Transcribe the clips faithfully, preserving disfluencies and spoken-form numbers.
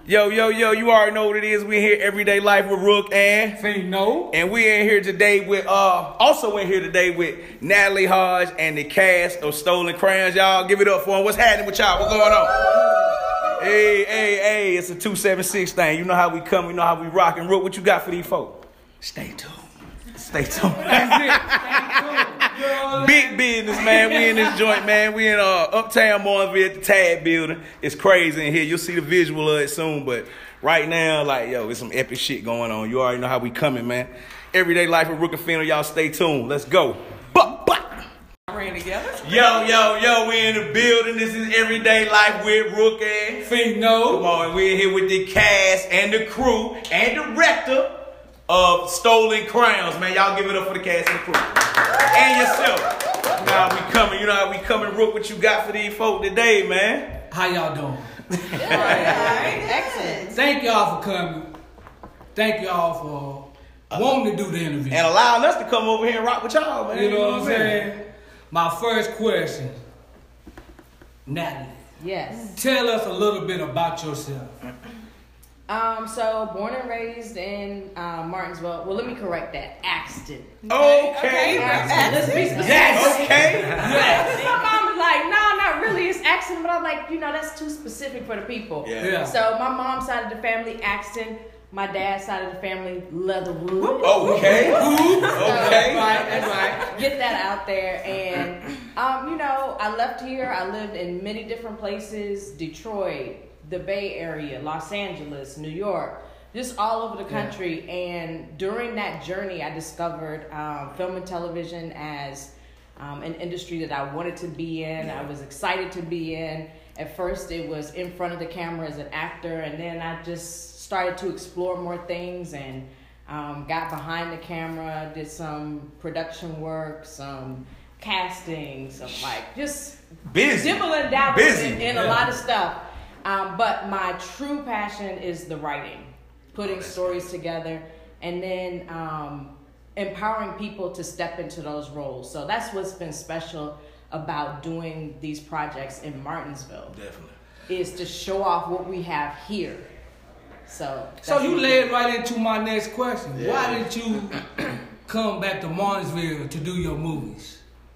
Yo, yo, yo, you already know what it is. We in here Everyday Life with Rook and Pheno. And we in here today with, uh, also in here today with Natalie Hodge and the cast of Stolen Crowns. Y'all give it up for them. What's happening with y'all? What's going on? Hey, hey, hey, it's a two seven six thing. You know how we come, you know how we rock and Rook. What you got for these folks? Stay tuned. Stay tuned. That's it. Big business, man. We in this joint, man. We in uh, Uptown Martinsville at the Tag Building. It's crazy in here. You'll see the visual of it soon. But right now, like, yo, it's some epic shit going on. You already know how we coming, man. Everyday Life with Rook and Pheno. Y'all stay tuned. Let's go. But, but. Ran together. Yo, yo, yo, we in the building. This is Everyday Life with Rook and Pheno. Come on, we in here with the cast and the crew and director of Stolen Crowns, man. Y'all give it up for the cast and the crew. And yourself. You know how we coming. You know how we coming, Rook. What you got for these folk today, man? How y'all doing? Good. All right. Excellent. Thank y'all for coming. Thank y'all for wanting to do the interview. And allowing us to come over here and rock with y'all, man. You know what I'm saying? My first question, Natalie. Yes. Tell us a little bit about yourself. Um, so born and raised in uh, Martinsville. Well, let me correct that. Axton. Okay. Okay. Axton. Let's be specific. Yes. Okay. Yes. My mom was like, no, not really. It's Axton. But I'm like, you know, that's too specific for the people. Yeah. Yeah. So my mom's side of the family, Axton. My dad's side of the family, Leatherwood. Okay. Okay. That's right, that's right. Get that out there. And, um, you know, I left here. I lived in many different places. Detroit, the Bay Area, Los Angeles, New York, just all over the country. Yeah. And during that journey, I discovered um, film and television as um, an industry that I wanted to be in. Yeah. I was excited to be in. At first, it was in front of the camera as an actor. And then I just started to explore more things and um, got behind the camera, did some production work, some casting, some like just busy, dibble and dabble busy. in, in yeah. a lot of stuff. Um, but my true passion is the writing, putting oh, stories together, and then um, empowering people to step into those roles. So that's what's been special about doing these projects in Martinsville. Definitely. Is to show off what we have here. So, so you led right into my next question. Yeah. Why did you come back to Martinsville to do your movies?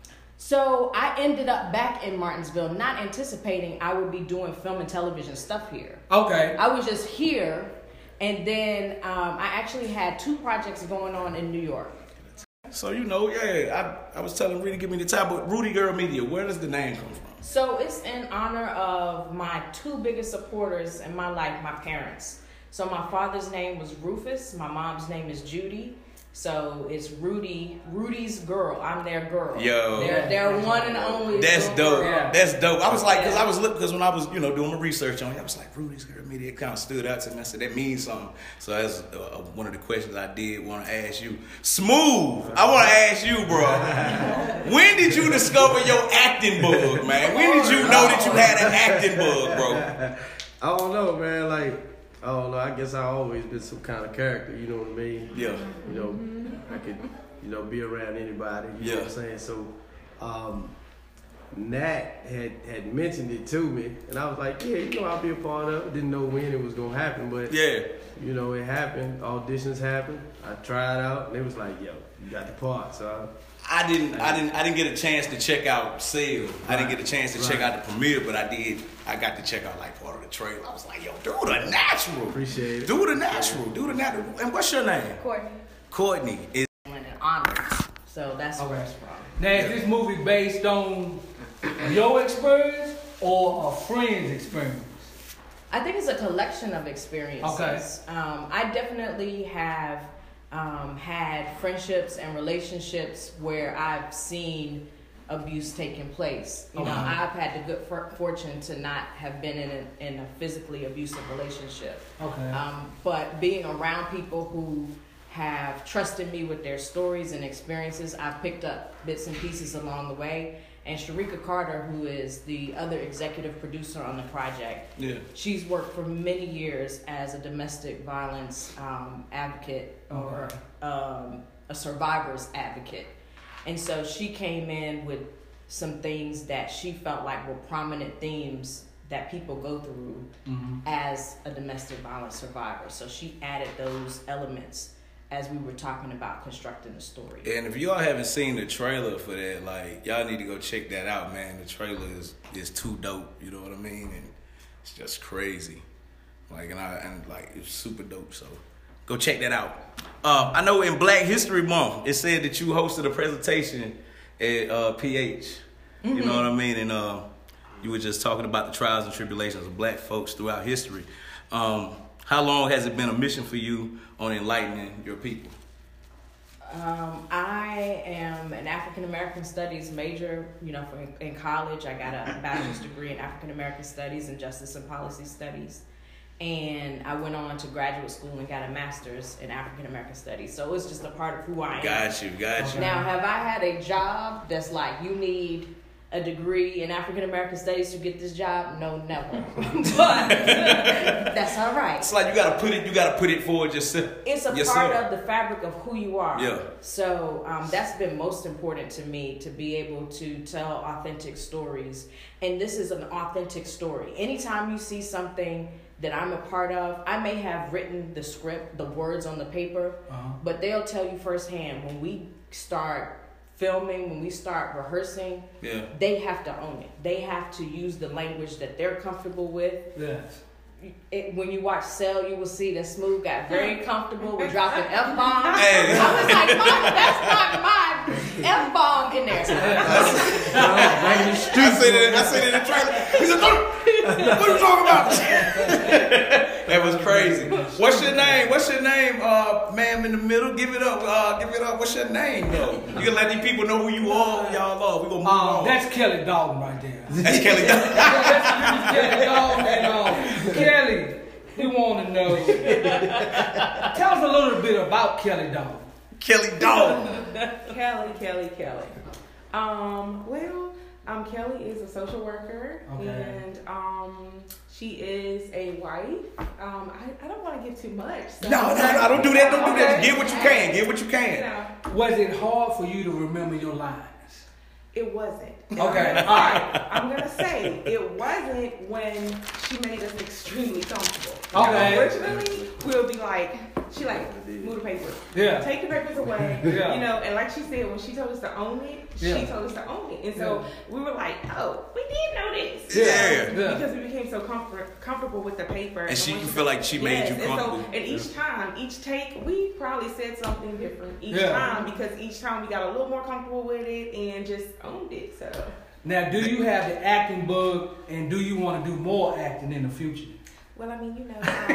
So I ended up back in Martinsville, not anticipating I would be doing film and television stuff here. Okay. I was just here, and then um, I actually had two projects going on in New York. So, you know, yeah, I, I was telling Rudy, give me the time, but Rudy Girl Media, where does the name come from? So it's in honor of my two biggest supporters in my life, my parents. So my father's name was Rufus. My mom's name is Judy. So it's Rudy, Rudy's girl. I'm their girl. Yo. They're, they're one and only. That's dope. Yeah. That's dope. I was like, because yeah. I was looking, because when I was, you know, doing my research on it, I was like, Rudy's Girl Media, it kind of stood out to me. I said, that means something. So that's uh, one of the questions I did want to ask you. Smooth, I want to ask you, bro. When did you discover your acting bug, man? When did you know that you had an acting bug, bro? I don't know, man. Like, I don't know. I guess I always been some kind of character. You know what I mean? Yeah. You know, I could, you know, be around anybody. You yeah. know what I'm saying? So, um, Nat had had mentioned it to me, and I was like, yeah, you know, I'll be a part of it. Didn't know when it was gonna happen, but yeah, you know, it happened. Auditions happened. I tried out, and it was like, yo, you got the part. So I, I didn't, I didn't, I didn't get a chance to check out Sale. Right. I didn't get a chance to right. check out the premiere, but I did. I got to check out like part of the trailer. I was like, yo, do the natural. Appreciate it. Do the natural. Do the natural. And what's your name? Courtney. Courtney is an honor. So that's where it's from. Now, is this movie based on your experience or a friend's experience? I think it's a collection of experiences. Okay. Um, I definitely have um, had friendships and relationships where I've seen abuse taking place. You okay. know, I've had the good for- fortune to not have been in a, in a physically abusive relationship. Okay. Um, but being around people who have trusted me with their stories and experiences, I've picked up bits and pieces along the way. And Sharika Carter, who is the other executive producer on the project, yeah. she's worked for many years as a domestic violence um, advocate or um, a survivor's advocate. And so she came in with some things that she felt like were prominent themes that people go through Mm-hmm. as a domestic violence survivor. So she added those elements as we were talking about constructing the story. And if y'all haven't seen the trailer for that, like, y'all need to go check that out, man. The trailer is is too dope. You know what I mean? And it's just crazy. Like, and I and like it's super dope. So go check that out. Uh, I know in Black History Month, it said that you hosted a presentation at uh, P H. Mm-hmm. You know what I mean? And uh, you were just talking about the trials and tribulations of black folks throughout history. Um, how long has it been a mission for you on enlightening your people? Um, I am an African American Studies major. You know, for in college, I got a bachelor's degree in African American Studies and Justice and Policy Studies. And I went on to graduate school and got a master's in African American Studies. So it's just a part of who I am. Got you, got you. Now, have I had a job that's like, you need a degree in African American Studies to get this job? No, never. But that's all right. It's like you gotta put it. You gotta put it forward yourself. It's a yourself. part of the fabric of who you are. Yeah. So um, that's been most important to me, to be able to tell authentic stories. And this is an authentic story. Anytime you see something that I'm a part of, I may have written the script, the words on the paper, uh-huh. but they'll tell you firsthand when we start filming, when we start rehearsing, yeah. they have to own it. They have to use the language that they're comfortable with. Yes. It, when you watch Cell, you will see that Smooth got very comfortable with dropping F-bombs. Hey. I was like, Mama, that's not my F-bomb in there. I said it, I said it in the trailer. He said, what are you talking about? That was crazy. What's your name? What's your name, uh, ma'am in the middle? Give it up. Uh, give it up. What's your name, though? You can let these people know who you are, who y'all are. We're going to move um, on. That's Kelly Dalton right there. That's Kelly Dalton. That's Kelly Dalton. And, um, Kelly, we want to know. Tell us a little bit about Kelly Dalton. Kelly Dalton. Kelly, Kelly, Kelly. Um, well, um, Kelly is a social worker, okay. and um, she is a wife. Um, I, I don't want to give too much. So No, no, no, don't do that. Don't do that. Get what you can. Get what you can. You know, Was it hard for you to remember your lines? it wasn't. Okay, all right. I'm gonna say it wasn't when she made us extremely comfortable. Okay. Originally, we'll be like, she like, move the papers. Yeah. Take the papers away. Yeah. You know, and like she said, when she told us to own it, Yeah. she told us to own it. And so we were like, oh, we did know this. Yeah. Yeah. Because we became so comfort, comfortable with the paper. And she, when you feel like she made yes, you comfortable. And, so, and each time, each take, we probably said something different each Yeah. time, because each time we got a little more comfortable with it and just owned it. So. Now, do you have the acting bug, and do you want to do more acting in the future? Well, I mean, you know.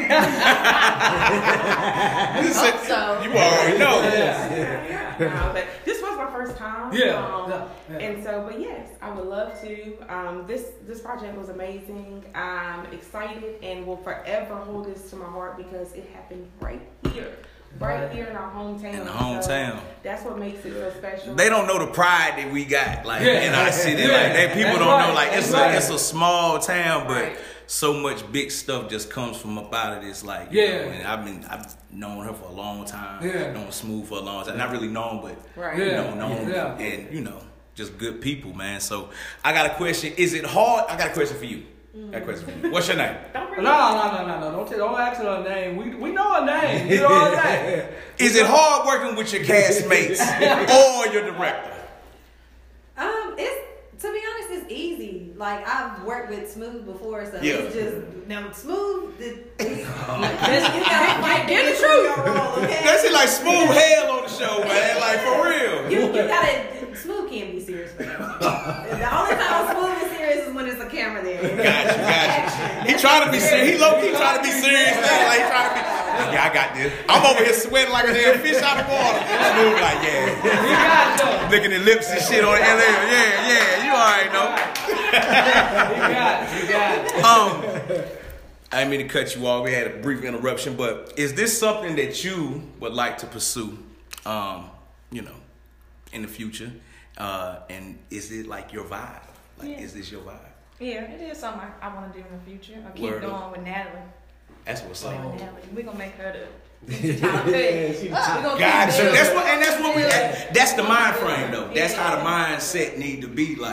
You said- So. You already know. Yeah. yeah. No, but this was my first time. Yeah. Um, yeah. yeah. And so, but yes, I would love to. Um, this this project was amazing. I'm excited and will forever hold this to my heart because it happened right here. Right here in our hometown. In the hometown. So that's what makes it so special. They don't know the pride that we got, like Yeah. in our city. Yeah. Like they people That's don't right. know, like it's That's a right. it's a small town, but Right. so much big stuff just comes from up out of this. Like, Yeah. you know, and I've been I've known her for a long time. Yeah. Known Smooth for a long time. Not really known, but Right. you Yeah. know, known Yeah. and you know, just good people, man. So I got a question. Is it hard? I got a question for you. I got a question for you. What's your name? Don't No, bring no, no, no, no. Don't, tell, don't ask her name. We, we know her name. You know her name. Is it hard working with your castmates or your director? Um, it's to be honest, it's easy. Like I've worked with Smooth before, so Yeah. it's just now Smooth. The, it's, you Get- gotta fight get to the through truth. your role, okay? That's it, like Smooth hell on the show, man. Like for real. You, you gotta. Smooth can't be serious for that. The only time Smooth is serious is when it's a camera there. Got you, got you. He trying to be serious. He low key trying to be serious now. Like he trying to be. Yeah, I got this. I'm over here sweating like a damn fish out of water. Smooth like, yeah. You got it. Licking the lips and shit on the L A. Yeah, yeah. You already know. You got it. You got it. Um, I didn't mean to cut you off. We had a brief interruption, but is this something that you would like to pursue? Um, you know, in the future, uh, and is it like your vibe? Like, Yeah. is this your vibe? Yeah, it is something I, I want to do in the future. I keep Word going up. with Natalie. That's what's Going up. with Natalie. We're gonna make her the. Yeah, she- We gonna Gotcha. keep That's building. what, and that's what we. That's the mind frame, though. That's how the mindset need to be. Like,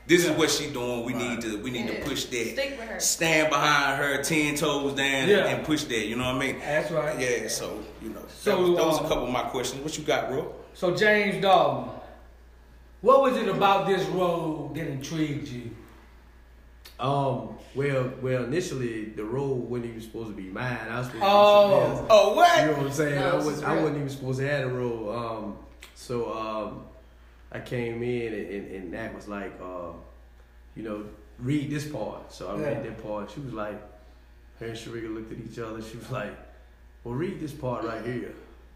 This is what she doing. We need to we need Yeah. to push that. Stick with her. Stand behind her, ten toes down, Yeah. and push that. You know what I mean? That's right. Yeah. So you know, So, that was, that was um, a couple of my questions. What you got, bro? So James Dalton, what was it about this role that intrigued you? Um, well, well, initially the role wasn't even supposed to be mine. I was supposed to Oh. be something else. Oh, what? You know what I'm saying? No, I this was is I real. wasn't even supposed to have a role. Um, so um, I came in and, and, and that was like, uh, you know, read this part. So I Yeah. read that part. She was like, her and Sharika looked at each other. She was like, well, read this part right here.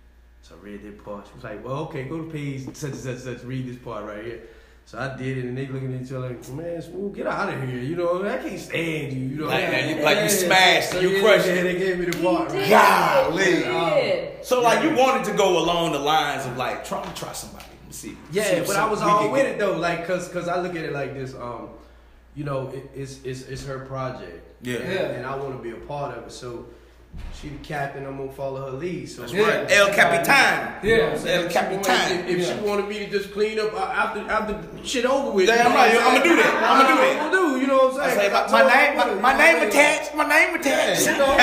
So I read that part. She was like, well, okay, go to page such and such and such. Read this part right here. So I did it, and they looking at each other like, man, Smooth, get out of here. You know, I can't stand you. You know, Like, yeah. you- like you smashed, So you yeah, crushed yeah, it. they gave me the part. He Right? did. Golly. He did. So like you wanted to go along the lines of like try to try somebody. Let me see. See Yeah, if but I was something we all could with get- it though, like, cause, cause I look at it like this. Um, you know, it, it's it's it's her project. Yeah. and, Yeah. and I want to be a part of it. So she the captain. I'm gonna follow her lead. So That's Yeah. right. El Capitan. Yeah. You know what I'm saying? El If she wanted- Capitan. If, if Yeah. she wanted me to just clean up uh, after after shit over with, Damn you know right, what I'ma saying? do that. I'ma do that. I'm gonna do. You know what I'm I saying? say my, 'Cause my told her name, I my, would, my you know name what I'm saying? attached. My name attached. Yeah, you know,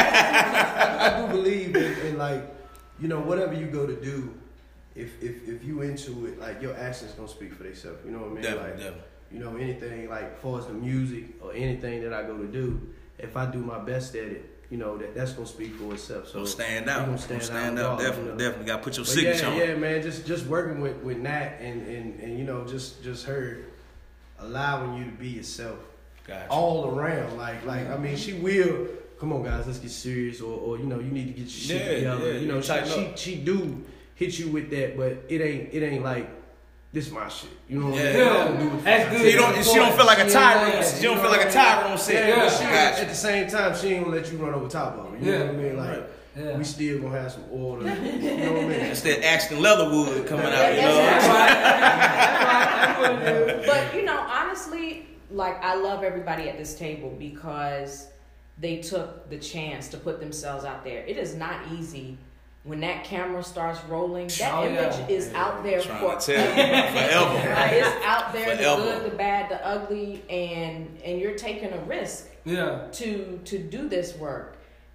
I, I do believe in, in like, you know, whatever you go to do, if if if you into it, like your actions gonna speak for themselves. You know what I mean? Definitely, like, definitely. you know, anything like as far as the music or anything that I go to do, if I do my best at it, you know, that that's gonna speak for itself. So Gonna stand we out. gonna Gonna stand, stand out. out. regardless, Definitely, you know. definitely. Got to put your But signature yeah, on. yeah, man, just just working with with Nat and and and you know, just just her allowing you to be yourself Gotcha. all around. Like, like I mean, she will. Come on, guys, let's get serious, or, or you know, you need to get your shit Yeah, together. yeah, you know, she, tighten she up. she do hit you with that, but it ain't it ain't like this my shit. You know what Yeah. I mean? Yeah. I don't do it for That's my good. So shit. you don't, she don't feel like a Yeah, tyrant. yeah, She don't you feel know like a what I mean? tyrant on set. Yeah, Yeah. but she, Gotcha. at the same time, she ain't gonna let you run over top of her. You Yeah. know what I mean? Like, Right. Yeah. we still gonna have some order. You know what I mean? It's that Ashton Leatherwood coming out. You That's know. That's right. That's right. That's what it is. But you know, honestly, like I love everybody at this table because they took the chance to put themselves out there. It is not easy when that camera starts rolling. That Oh, image yeah. is out there Trying for to tell you forever. Like, it's out there, Forever. the good, the bad, the ugly, and and you're taking a risk Yeah. to to do this work.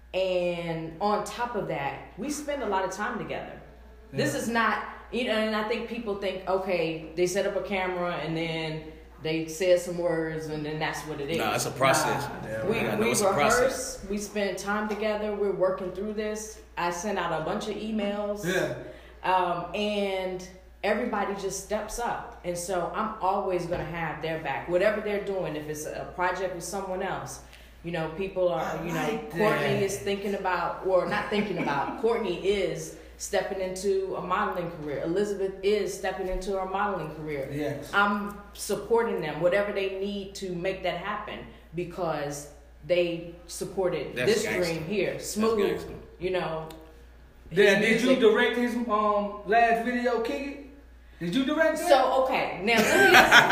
And on top of that, we spend a lot of time together. This Yeah. is not, you know, and I think people think, okay, they set up a camera and then they said some words and then that's what it is. Nah, it's a process. Yeah, We, I know we it's a process. rehearse, we spend time together, we're working through this. I sent out a bunch of emails. Yeah. Um, and everybody just steps up. And so I'm always going to have their back. Whatever they're doing, if it's a project with someone else, you know, people are, I you know, like Courtney that. is thinking about, or not thinking about, Courtney is stepping into a modeling career. Elizabeth is stepping into her modeling career. Yes. I'm supporting them, whatever they need to make that happen, because they supported That's this gangsta. dream here. That's Smooth, gangsta. you know. Then his did you music- direct his um last video, Kick It? Did you direct that? So okay, now let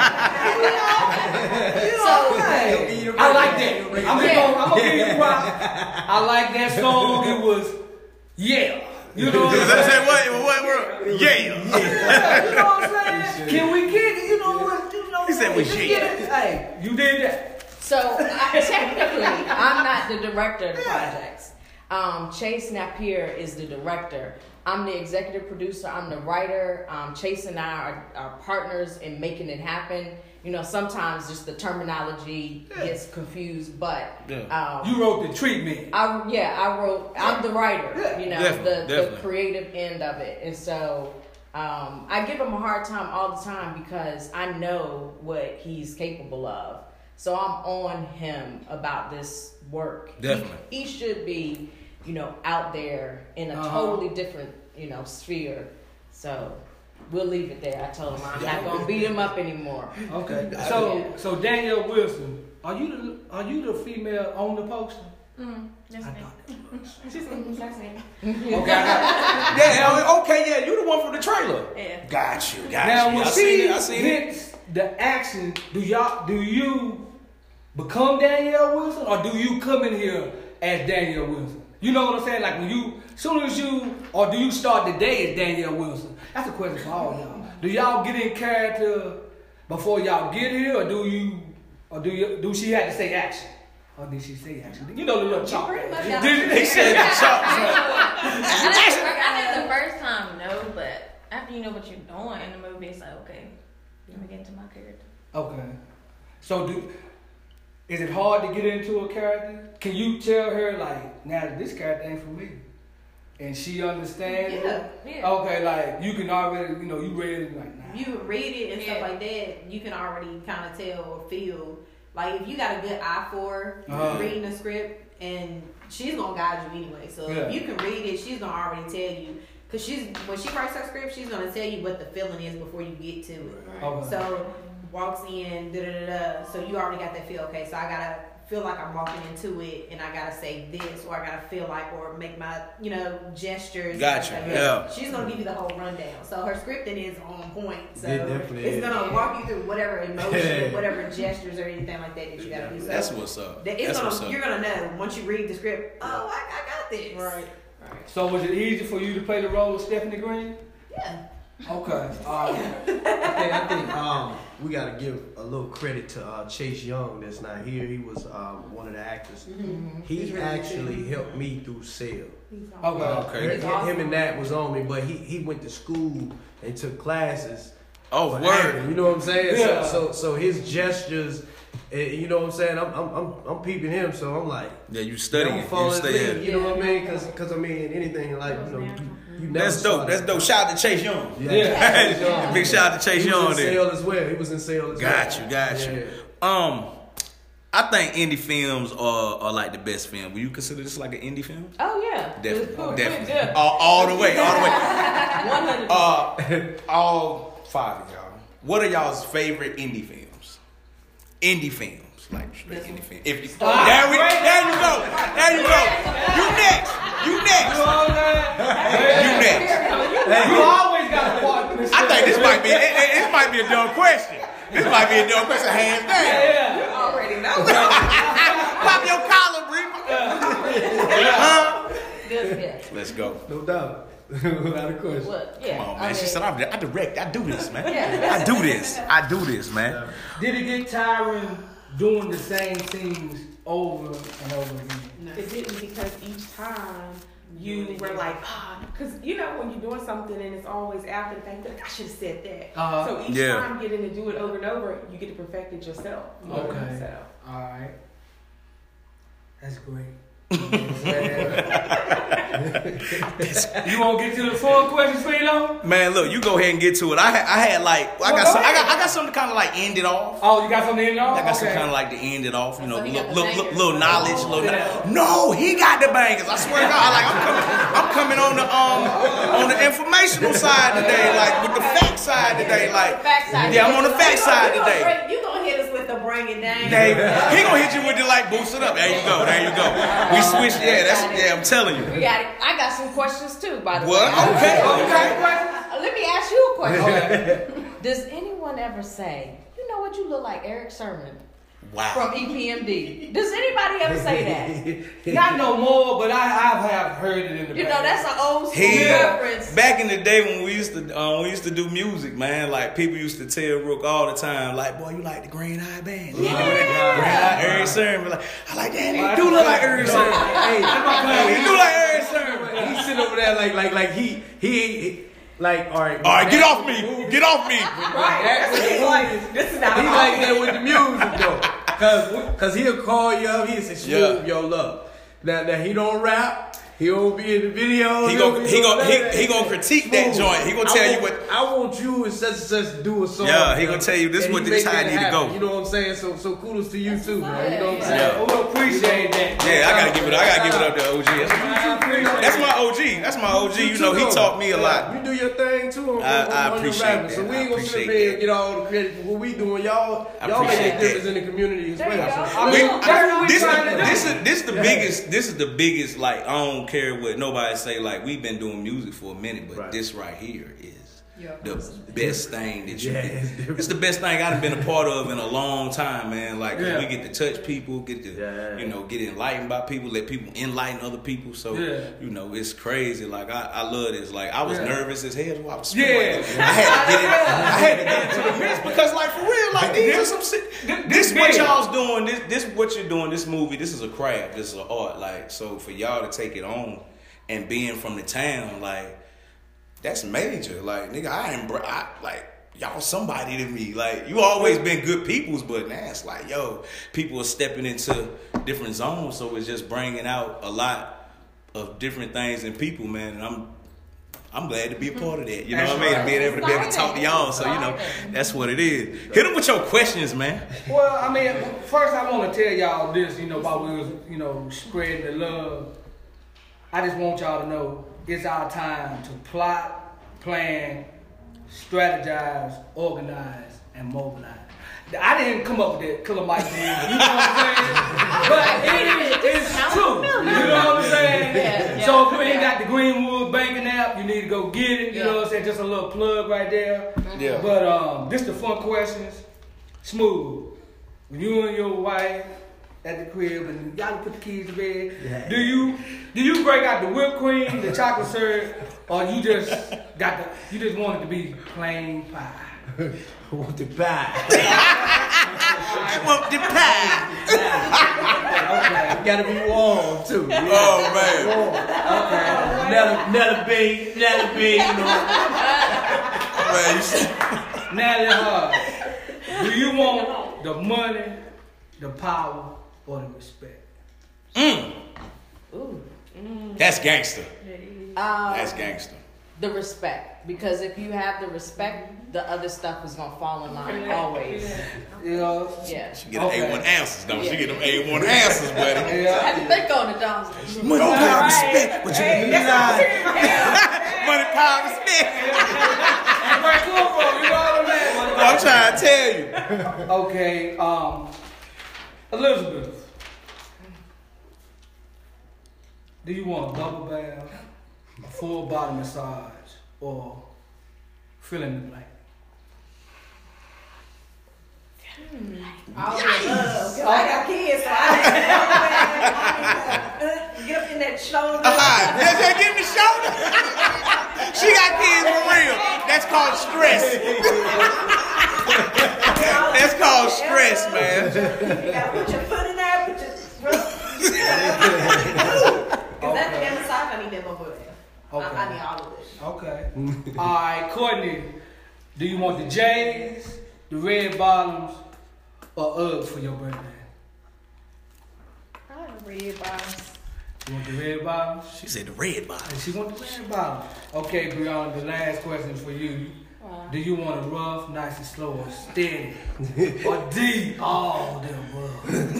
me. so so I like that. I'm Yeah. just gonna, I'm gonna give you the props. I like that song. It was yeah. You know what I'm Say saying? what? What? What? Yeah. You know what I'm saying? Can we get it? You know what? You know He said what? we Just should. get it. Hey, you did that. So I, technically, I'm not the director of the projects. Um, Chase Napier is the director. I'm the executive producer. I'm the writer. Um, Chase and I are, are partners in making it happen. You know, sometimes just the terminology gets confused, but Yeah. um, You wrote the treatment. I yeah, I wrote. I'm the writer. You know, Definitely, the, the definitely. creative end of it, and so um, I give him a hard time all the time because I know what he's capable of. So I'm on him about this work. He- Definitely. he, should be, you know, out there in a Uh-huh. totally different, you know, sphere. So we'll leave it there. I told him I'm not gonna beat him up anymore. Okay. So so Danielle Wilson, are you the are you the female on the poster? Mm, yes, I ma'am. thought that was. She's in the name. Okay. I got- Yeah. Okay. Yeah. You the one from the trailer. Yeah. Got you. Got Now you. when I she seen it. I seen it. hits the action, do y'all do you become Danielle Wilson or do you come in here as Danielle Wilson? You know what I'm saying? Like when you, soon as you, or do you start the day as Danielle Wilson? That's a question for all y'all. Do y'all get in character before y'all get here, or do you, or do you, do she have to say action? Or did she say action? You know the little chalk. pretty much Did- got did- to They said the chalk. I think, I think the first time, no, but after you know what you're doing in the movie, it's like, okay, let me get into my character. Okay. So do, is it hard to get into a character? Can you tell her like, now this character ain't for me, and she understands? Yeah, it? yeah. Okay, like you can already, you know, you ready like, nah. You read it and Yeah. stuff like that, you can already kind of tell or feel. Like if you got a good eye for Uh-huh. reading the script, and she's gonna guide you anyway. So Yeah. if you can read it, she's gonna already tell you. Cause she's when she writes her script, she's gonna tell you what the feeling is before you get to it. Okay. So walks in, da da da da. So you already got that feel. Okay, so I gotta feel like I'm walking into it, and I gotta say this, or I gotta feel like, or make my, you know, gestures. Gotcha, Like that. yeah. She's gonna give you the whole rundown. So her scripting is on point. So It definitely it's is. gonna walk you through whatever emotion, whatever gestures or anything like that that you gotta do. So That's what's up. that- it's That's gonna, what's up. you're gonna know once you read the script. Oh, I, I got this. Right. So was it easy for you to play the role of Stephanie Green? Yeah. Okay. All right. I think, I think um, we got to give a little credit to uh, Chase Young that's not here. He was um, one of the actors. Mm-hmm. He He's really actually good. helped me through sale. Okay. Okay. Him, him and Nat was on me, but he, he went to school and took classes. Oh, for word. acting, you know what I'm saying? Yeah. So, so so his gestures, eh, you know what I'm saying? I'm I'm I'm, I'm peeping him, so I'm like, Yeah, you studying. don't fall You asleep, studying. you know what I mean? Because cause I mean anything like you know you, you never That's saw dope. that. That's dope. Shout out to Chase Young. Yeah. Yeah. Chase Young. Big shout out to Chase He Young was in there. sale as well. He was in sale as Got well. you, got you. Yeah. Um, I think indie films are, are like the best film. Will you consider this like an indie film? Oh yeah, Definitely, Cool. definitely. Yeah. All, all the way, all the way. One hundred. Uh, all five of y'all. What are y'all's favorite indie films? Indie films, like straight indie films. If you, Ah, there, we, great. there you go, there you go. You next, you next, you next. You always got a part. I think this might be it, it, this might be a dumb question. This might be a dumb question, hands down. Yeah. Already know. Pop your collar, Bree. Huh? Good, yeah. Let's go. No doubt. Without a question. What? Yeah. Come on, man. I She mean, said, I'm, I direct. I do this, man. Yeah. I do this. I do this, man. Did it get tiring doing the same scenes over and over again? It didn't, because each time you were like, ah, because you know when you're doing something and it's always after the fact, like I should have said that. Uh-huh. So each Yeah. time getting to do it over and over, you get to perfect it yourself. You know, Okay. So. All right. That's great. You want to get to the four questions, Philo? Man, look, you go ahead and get to it. I had, I had like, I Well, got, go some, I got, ahead. I got something to kind of like end it off. Oh, you got something in there? I got some Okay. kind of like to end it off, you know, So he little, got the little, bangers. little knowledge, little. Yeah. No, he got the bangers. I swear to God, like I'm coming, I'm coming on the um on the informational side today, like with the fact side today, like Fact side. yeah, I'm on the fact side You gonna today. bring- You gonna hit us with the bring it down. Hey, he gonna hit you with the like boost it up. There you go, there you go. We switched, yeah, that's yeah. I'm telling you. We got it. I got some questions too, by the What? way. Okay, I- okay. Uh, Let me ask you a question. Okay. Does anyone ever say, you know what, you look like Eric Sermon Wow. from E P M D? Does anybody ever say that? Not no more, but I, I have heard it in the You know, past. that's an old school He, reference. back in the day when we used to um, we used to do music, man, like people used to tell Rook all the time, like, boy, you like the Green Eye Band. You know that? Green Eye, Eric Sermon. Like, I like that. He do look like Eric Sermon. Hey, Hey, he do like Eric Sermon. he's sitting over there like like like he he, he like all right. All right, get off me. Get off me. Right. He's like, this is not He a like that with the music though, cause cause he'll call you up. He'll say, "Smooth, Yeah. your love." Now now he don't rap. He don't be in the video. He gon' he gon' he, he gonna critique that joint. He gonna tell I you want, what. I want you and such and such to do a song. Yeah, he man. gonna tell you this And what he this make how it that need to happen. go. You know what I'm saying? So so kudos to you too, man. You know what I'm Yeah. saying? Oh, we appreciate that. Yeah, I gotta give it. I gotta give it up to O G. That's, that's my O G. That's my O G. You know, he taught me a lot. You do your thing too. On, I- on, I on appreciate your rapping. that. So we I ain't gonna sit appreciate up here that. and get all the credit for what we doing. Y'all, I y'all make appreciate a difference that. in the community as There you well. go. So, I We, mean, that's what we this, trying to do. this is this is the biggest. This is the biggest. Like I don't care what nobody say. Like we've been doing music for a minute, but Right. this right here is the best thing that you Yeah, can. it's different. It's the best thing I've been a part of in a long time, man. Like Yeah. we get to touch people, get to Yeah. you know get enlightened by people, let people enlighten other people. So Yeah. you know it's crazy. Like I, I love this. Like I was Yeah. nervous as hell. I was Yeah. I had to get it. I had to get into the mix because like for real, like these are some shit. This- This this what big. y'all's doing. This this what you're doing. This movie. This is a craft. This is an art. Like so for y'all to take it on and being from the town, like that's major. Like nigga, I am I, like y'all somebody to me. Like you always been good peoples, but now it's like yo, people are stepping into different zones. So it's just bringing out a lot of different things in people, man. And I'm I'm glad to be a part of that. You know what I mean? And being able to be able to talk to y'all. So you know that's what it is. Hit them with your questions, man. Well, I mean, first I want to tell y'all this, you know, while we was, you know, spreading the love. I just want y'all to know it's our time to plot, plan, strategize, organize, and mobilize. I didn't come up with that, Killer Mike did. You know what I'm saying? But it is, it's true. You know what I'm saying? Yeah, yeah, so if you ain't yeah. got the Greenwood banking app, you need to go get it. You Yeah. know what I'm saying? Just a little plug right there. Yeah. But um, this the fun questions. Smooth. When you and your wife at the crib and y'all put the keys to bed, Yeah. do you do you break out the whipped cream, the chocolate syrup, or you just got the you just want it to be plain pie? I want the pie. I want the pie. Okay. Gotta be warm too. Yeah. Oh man. Warm. Okay. Nelly, Nelly B, Nelly B, you know. Man, you see- Now hard. Do you want the money, the power, or the respect? Mm. Ooh. That's gangster. Um, That's gangster. the respect, because if you have the respect, the other stuff is gonna fall in line always. You know? Yeah. She get them Okay. A one answers, don't she? Yeah. Get them A one answers, buddy. I Yeah. had to think on it, Johnson. Money, power, respect. But you money, power, respect. That's where I come from. You know what I'm saying? I'm trying to tell you. Okay, um, Elizabeth, do you want a double bath, a full body massage, or fill in the blank? All of the love. 'Cause I got kids, so I get up in that shoulder. Uh-huh. Yeah, yeah, give me the shoulder. She got kids for real. That's called stress. That's called stress, man. You gotta put your foot in there, put your. Cause that's the massage I need that before that. Okay. I, I need all of it. Okay. All right, Courtney, do you want the J's, the red bottoms, or Uggs for your birthday? I have red bottoms. You want the red bottoms? She said the red bottom. And she want the red bottoms. Okay, Brianna, the last question is for you. Wow. Do you want it rough, nice and slow, or steady? Or D, all the above?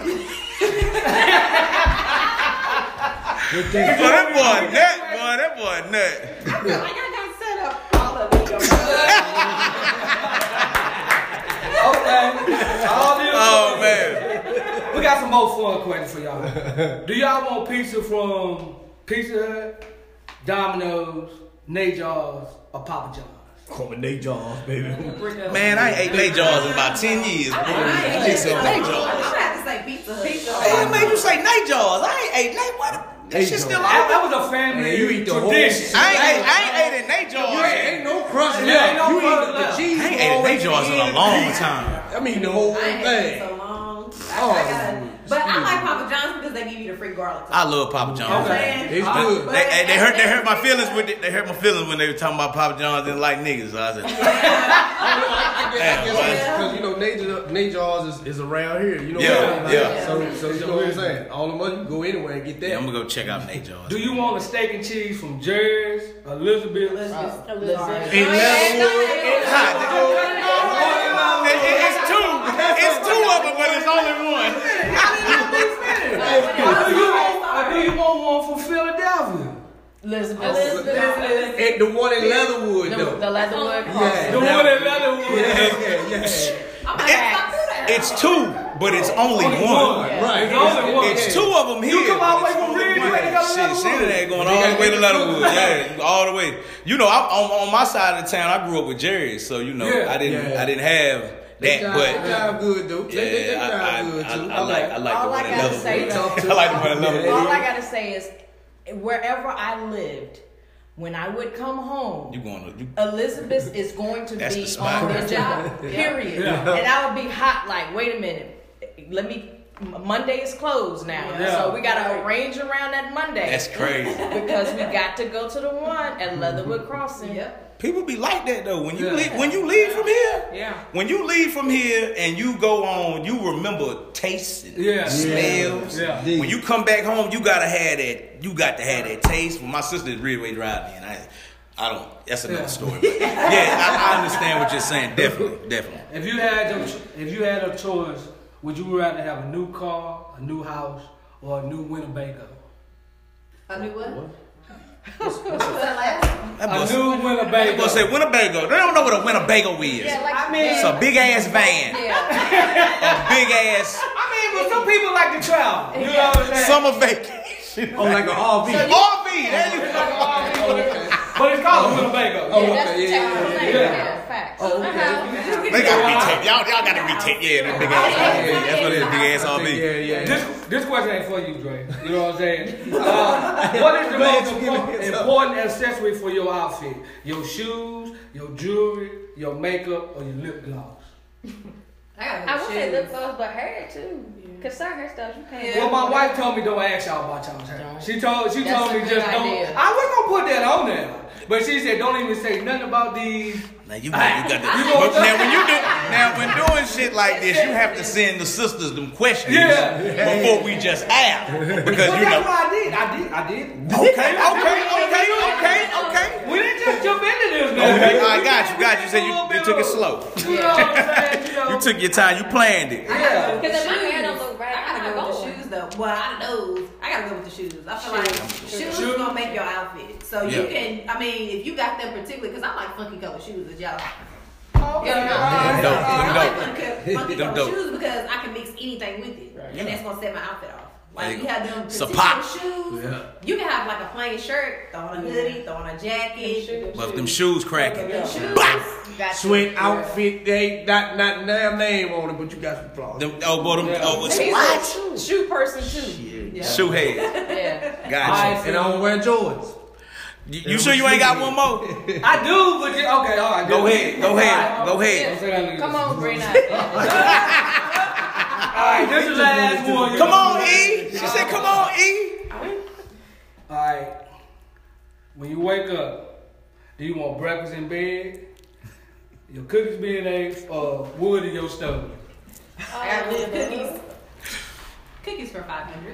Boy, that boy nut. Boy, that boy nut. Like I got set up all of it. Okay. All the above. Oh man. We got some more fun questions for y'all. Do y'all want pizza from Pizza Hut, Domino's, Nate Jaws, or Papa John's? Call me Nate Jaws, baby. Man, I ain't ate Nate Jaws in about ten years, bro. She said Nate Jaws. I had to say pizza. Hut. Pizza. Hey, what made you say Nate Jaws? I ain't ate Nate. What? That shit still That, on? that was a family Man, you eat the whole- tradition. I ain't ate. I ain't ate at Nate Jaws. You ain't, ain't no crust Yeah, left. ain't no You crust eat the left. cheese. I ain't ate at Nate Jaws in a long time. I mean the whole I ain't had it thing. so long. I, Oh, I gotta, but I like Papa John's because they give you the free garlic. I love Papa John's. Okay. It's I- good. They, they, they hurt. They hurt my feelings with it. They hurt my feelings when they were talking about Papa John's didn't like niggas. So I said, I Damn, guess man. because you know Nate, Nate Jaws is, is around here. You know Yeah, what I'm saying? yeah. So, so you know what I'm saying? All the money you can go anywhere and get that. yeah, I'm gonna go check out Nate Jaws. Do you want a steak and cheese from Jerry's, Elizabeth? Elizabeth. Uh, Elizabeth. In Leatherwood. It- it- it's two. It's two of them, but it's only one. Or do you want, or do you want one from Philadelphia? Elizabeth. And the one in Leatherwood The, though. the Leatherwood Yeah. cross. The one in Leatherwood. Yeah, yeah, yeah. I'm gonna have to do that. It's two, but it's only Only one. one. Yeah. Right. It's only one. It's two of them here. You come all the way but from it's did you had to go to Shit, Leatherwood? Shannon ain't going all the way to Leatherwood. Yeah, all the way. You know, I'm on, on my side of the town. I grew up with Jerry, so you know, Yeah. I didn't, Yeah. I didn't have They that, drive, they but. drive good though. They, they, they Yeah, drive I, good I, too. I, I like I like All the I one in gotta Leatherwood. say is- I like the one in Leatherwood. All I gotta say is, wherever I lived, when I would come home, You going to you, Elizabeth is going to That's the be spot. on their job. Period. Yeah. And I would be hot. Like, wait a minute, let me. Monday is closed now, Yeah. so we gotta arrange around that Monday. That's crazy. Because we got to go to the one at Leatherwood Crossing. Yep. People be like that though. When you Yeah. leave, when you leave from here, Yeah. when you leave from here and you go on, you remember tastes and Yeah. smells. Yeah. When you come back home, you gotta have that. You got to have that taste. When my sister really way drive me, and I, I don't. That's another Yeah. story. But yeah, I, I understand what you're saying. Definitely, definitely. If you had your, if you had a choice, would you rather have a new car, a new house, or a new Winnebago? A new what? What? What's that last? That A boy, new that Winnebago. boy say Winnebago. They don't know what a Winnebago is. Yeah, like I mean- It's a big ass van, yeah. a big ass I mean, but some people like to travel. You know what I'm saying? summer vacation. Oh, like an R V. R V. There you go. But it's called a Winnebago. Oh, Yeah, that's okay, the yeah, town yeah, thing. yeah. Yeah, facts. Oh, okay. Uh-huh. They got retake. Y'all, y'all got to retake. Yeah, that big ass R V. That's what it is, big ass R V. Yeah, yeah. This, this question ain't for you, Dre. You know what I'm saying? Uh, what is the Go ahead, most give me important, a heads up. important accessory for your outfit? Your shoes, your jewelry, your makeup, or your lip gloss? I gotta I go would say shoes. lip gloss, but hair too. Cause some hairstyles you can't. Yeah. Well, my wife told me don't ask y'all about y'all's hair. She told she That's told a me good just don't. idea. I was gonna put that on there, but she said don't even say nothing about these. Now you got, you got to. You gonna- But now when you do, now when doing shit like this, you have to send the sisters them questions Yeah. before we just ask, because Well, you that's know. what I did. I did. I did. Okay, okay, okay, okay, okay. We didn't just jump into this. Now. Okay, I got you, got you. You said you, you took it slow. You know what I'm saying? You know. You took your time. You planned it. I gotta go with the Because if my shoes. hair don't look right, I I'm gotta not go with the going. shoes though. Well, out of those, I gotta go with the shoes. I feel like shoes Shoes. gonna make your outfit. So you Yeah. can, I mean, if you got them particularly, because I like funky color shoes as y'all. Okay. Yeah, Them dope, I them like dope. funky, funky Them color dope. shoes because I can mix anything with it, Yeah. and that's gonna set my outfit off. There Like you you go. have them It's a particular pop. shoes. Yeah. You can have like a plain shirt, throw on a hoodie, throw on a jacket. But if them shoes cracking. Them shoes. Got Sweat you. outfit, they ain't not not damn name on it, but you got some flaws. Them, oh, boy, them, oh, it's He's what? a shoe person too. Shit. Yeah. Shoe head. Yeah. Got Alright. And I don't wear Jordans. you. You, you sure you ain't got one more? I do, but you, okay, all right. Go ahead, go ahead, go Don't ahead. say that nigga. Come on, Brina. All right, this is the last one. Come on, E. She said, "Come on, E." All right. When you wake up, do you want breakfast in bed, your cookies being eggs, or wood in your stove? I got little cookies. Cookies for five hundred.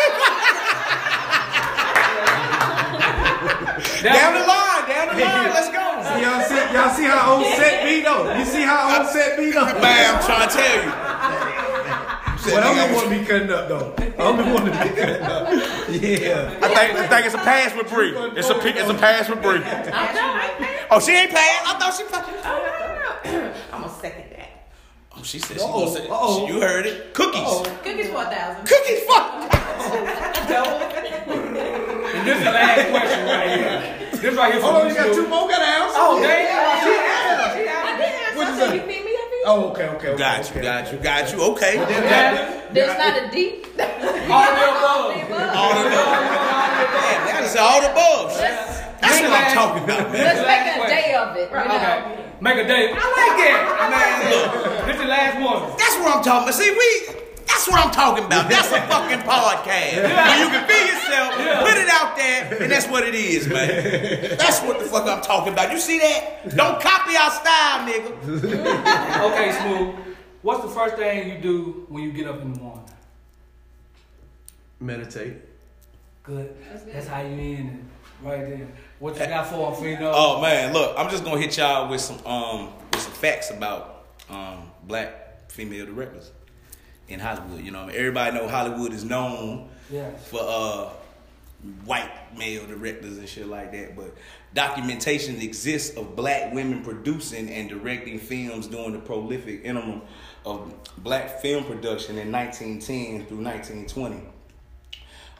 Down the line, down the line. Let's go. See, y'all see, y'all see how old set me though. You see how old set me though. Man, I'm trying to tell you. But I'm the one to be cutting up though. I'm the one to be cutting up. Yeah. I think I think it's a pass with Bree. It's a it's a pass with Bree. Oh, she ain't passed. I thought she passed. I'm gonna second that. Oh, she said she Uh-oh, gonna say. uh-oh. You heard it. Cookies. Cookies for a thousand. Cookies. Fuck. And this is the last question right here. This right here for Hold on, you, you got Snoop. two more? Got an ounce? Oh, damn. She asked. She asked. I did ask. What I is said that? you feed me. I feed you. Oh, okay, okay, okay. Got you. okay. Got you. Got you. Okay. There's not a deep. All the above. All the above. Damn, that is all the above. That's what I'm talking about, man. Let's make a day of it. You know? Okay. Make a day. I like that. Man, look. This is the last one. That's what I'm talking about. See, we. That's what I'm talking about. That's a fucking podcast. Where you can be yourself, put it out there, and that's what it is, man. That's what the fuck I'm talking about. You see that? Don't copy our style, nigga. Okay, Smooth. What's the first thing you do when you get up in the morning? Meditate. Good. That's how you end it. Right there. What you got for them, Fino? Oh man, look, I'm just gonna hit y'all with some um with some facts about um black female directors in Hollywood. You know, what I mean? Everybody know Hollywood is known Yes. for uh white male directors and shit like that, but documentation exists of black women producing and directing films during the prolific interim of black film production in nineteen ten through nineteen twenty.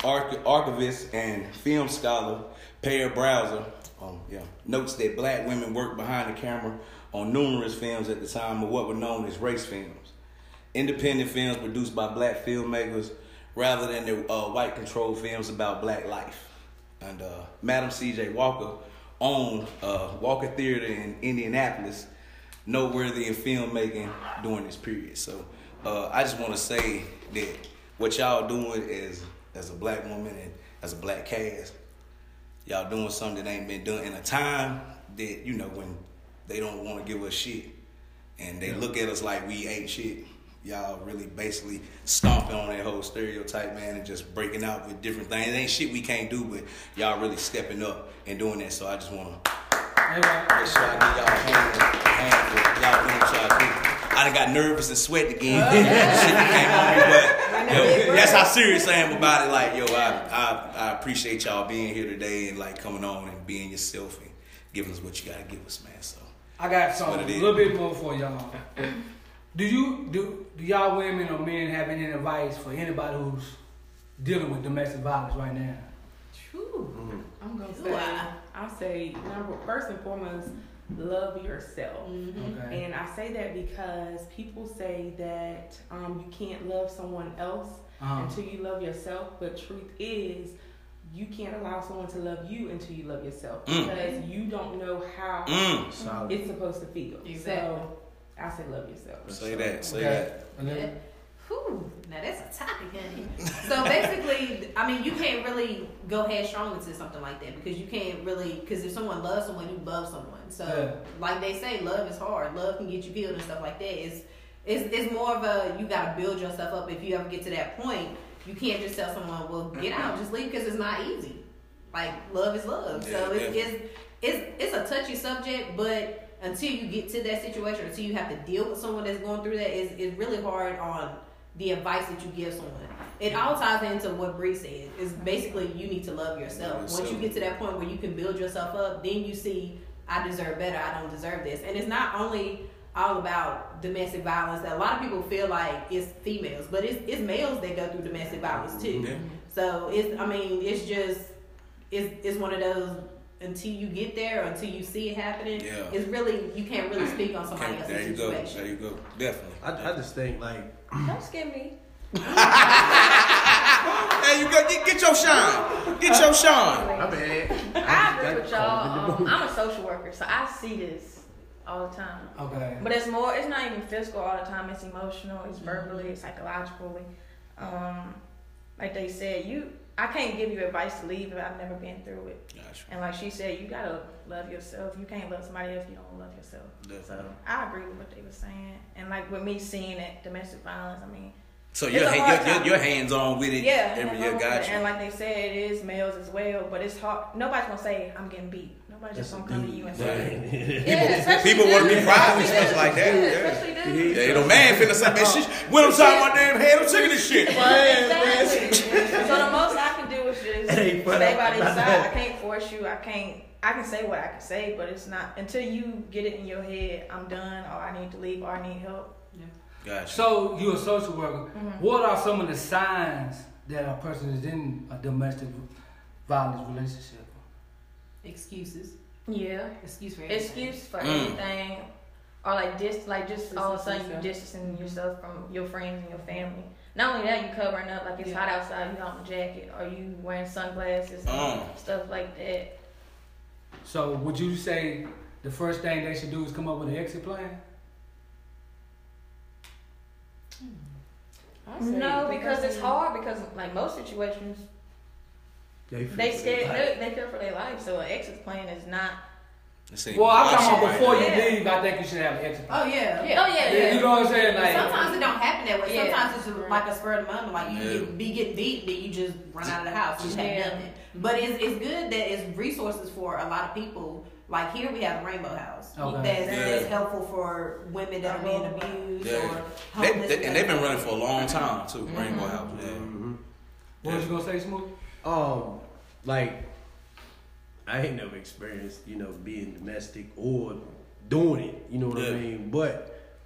arch- archivist and film scholar Pear Browser um, yeah, notes that black women worked behind the camera on numerous films at the time of what were known as race films, independent films produced by black filmmakers rather than the uh, white-controlled films about black life. And uh, Madam C J Walker owned uh, Walker Theater in Indianapolis, noteworthy in filmmaking during this period. So uh, I just want to say that what y'all doing as as a black woman and as a black cast, y'all doing something that ain't been done in a time that, you know, when they don't want to give us shit and they look at us like we ain't shit. Y'all really basically stomping on that whole stereotype, man, and just breaking out with different things. It ain't shit we can't do, but y'all really stepping up and doing that. So I just want to make sure I give y'all a hand, a hand for y'all doing what y'all do. I done got nervous and sweat again. Shit came on me, but yo, that's how serious I am about it. Like, yo, I, I I appreciate y'all being here today and like coming on and being yourself and giving us what you gotta give us, man. So I got something a little bit more for y'all. Do you do do y'all women or men have any advice for anybody who's dealing with domestic violence right now? True. I'm gonna say I say number first and foremost, love yourself. Mm-hmm. Okay. And I say that because people say that um, you can't love someone else uh-huh. until you love yourself. But truth is, you can't allow someone to love you until you love yourself Mm. because you don't know how Mm. it's supposed to feel. Exactly. So I say love yourself. Say that, say Okay. that. Yeah. Whew, now that's a topic, honey. So basically, I mean, you can't really go headstrong into something like that because you can't really, because if someone loves someone, you love someone. So, Yeah. like they say, love is hard. Love can get you killed and stuff like that. It's, it's, it's more of a, you got to build yourself up. If you ever get to that point, you can't just tell someone, well, get out, just leave, because it's not easy. Like, love is love. Yeah, so it's, yeah. it's, it's, it's a touchy subject, but until you get to that situation, until you have to deal with someone that's going through that, it's, it's really hard on the advice that you give someone. It all ties into what Bree said. Is basically you need to love yourself. Love Once you yourself. get to that point where you can build yourself up, then you see, I deserve better, I don't deserve this. And it's not only all about domestic violence. That a lot of people feel like it's females, but it's, it's males that go through domestic violence too. Yeah. So it's, I mean, it's just, it's, it's one of those, until you get there, until you see it happening, Yeah. it's really, you can't really speak on somebody Okay, else's there you go. situation. There you go. Definitely. I, I just think like Don't scare me. There you go. Get, get your shine. Get your shine. I mean, I agree with y'all. Um, I'm a social worker, so I see this all the time. Okay. But it's more, it's not even physical all the time. It's emotional, it's verbally, it's psychologically. Um, like they said, you, I can't give you advice to leave if I've never been through it. Gotcha. And like she said, you gotta love yourself. You can't love somebody else if you don't love yourself. Definitely. So I agree with what they were saying. And like with me seeing it, domestic violence, I mean, So It's you're, a ha- hard you're, time. you're, you're hands on with it. yeah, Every and, year, gotcha. and like they said, it is males as well. But it's hard. Nobody's gonna say I'm getting beat. Nobody's just That's gonna a come to dude. you and Right. say, People, yeah, especially people want to be dudes. proud and Especially stuff like that. dudes. Yeah. Especially dudes. Yeah, no man finna say, man, shit, when I'm talking about damn head, I'm sick of this shit. Exactly. So the most I can do is just Hey, but stay I- by their I- side. I can't force you. I can't. I can say what I can say, but it's not until you get it in your head. I'm done, or I need to leave, or I need help. Gotcha. So you're a social worker. Mhm. What are some of the signs that a person is in a domestic violence relationship? Excuses. Yeah. Excuse for everything. Excuse for Mm. anything, or like dis, like just all of a sudden you Distancing distancing yourself from your friends and your family. Not only that, you covering up like it's Yeah. hot outside, you got on a jacket, or you wearing sunglasses, and Oh. stuff like that. So would you say the first thing they should do is come up with an exit plan? I say No, the because it's person- hard. Because like most situations, they, they feel scared, like- they, they fear for their life. So an exit plan is not. This ain't Well, I'm my talking shit about right before now. you Yeah. leave. I think you should have an exit plan. Oh yeah. Oh yeah, Yeah, yeah. you know what I'm saying? Like, Sometimes it don't happen that way. Yeah. Sometimes it's just like a spur of the moment. Like you Yeah. get, be getting beat, then you just run out of the house. You just Yeah. have nothing. But it's it's good that it's resources for a lot of people. Like here we have the Rainbow House. Okay. That's, Yeah. that's helpful for women that are being abused Yeah. or They, homeless. they, and they've been running for a long time too. Rainbow House. Yeah. Mhm. what was you gonna say, Smooth? Um, like I ain't never experienced, you know, being domestic or doing it. You know what Yeah. I mean? But